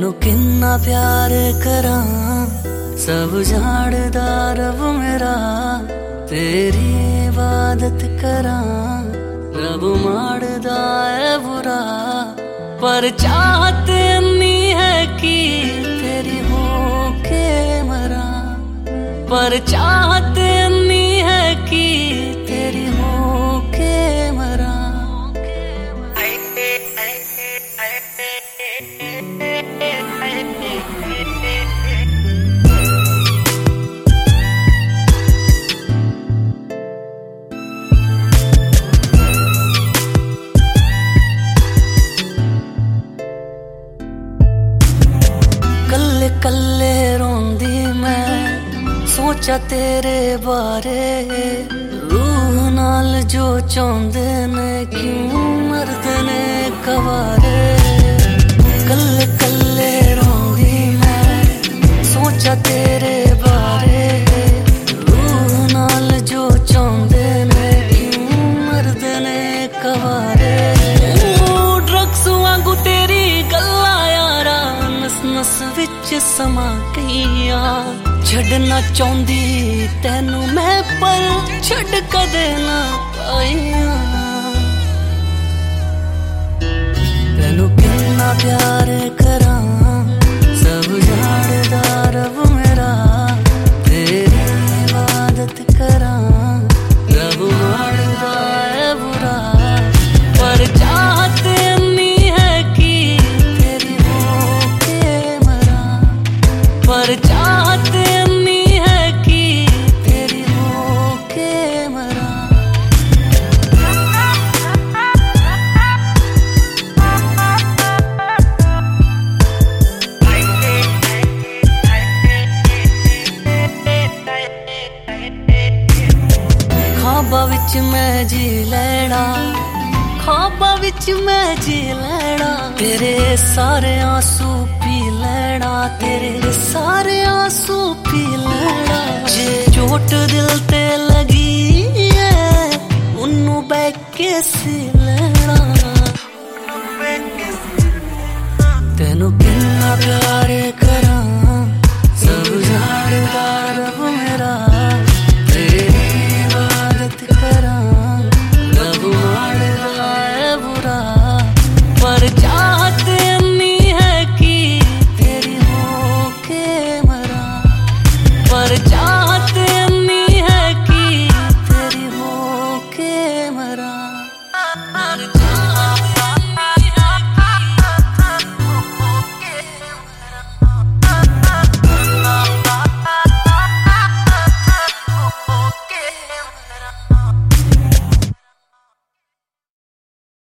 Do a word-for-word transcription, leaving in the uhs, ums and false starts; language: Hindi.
तेनू किन्ना प्यार करा सब जानदा रब मेरा, तेरी इबादत करा रब मारदा है बुरा। पर चाहत इन्नी है कि तेरी हो के मरा, पर चाहत इन्नी है कि तेरी हो के मरा। कल्ले कल्ले रोंदी मैं सोचा तेरे बारे, रूह नाल जो चाहते ने क्यों मरदे ने कवारे। कल्ले कल्ले रोंदी मैं सोचा तेरे बारे, रूह नाल जो चाहते ने क्यों मरदे ने कवारे। ड्रग्स वांगू तेरी गल्ला यारा नस नस विच समा गईया, छड़ना चाहती तेनू मैं पर छड़ कदे ना पाईया। तेनू किन्ना प्यार करा सब जानदा रब मेरा, तेरी इबादत करा रब मारदा है बुरा। पर चाहत इन्नी है कि तेरी हो के मरा, पर चाहत इन्नी है कि तेरी हो के मरा। ख्वाबा विच मैं जी लैना, ख्वाबा विच मैं जी लैना, तेरे सारे आंसू पी लेना, तेरे सारे आंसू पी लेना। जे चोट दिल ते लगी है उन्नू बैठ के सी लेना। तेनू किन्ना प्यार करा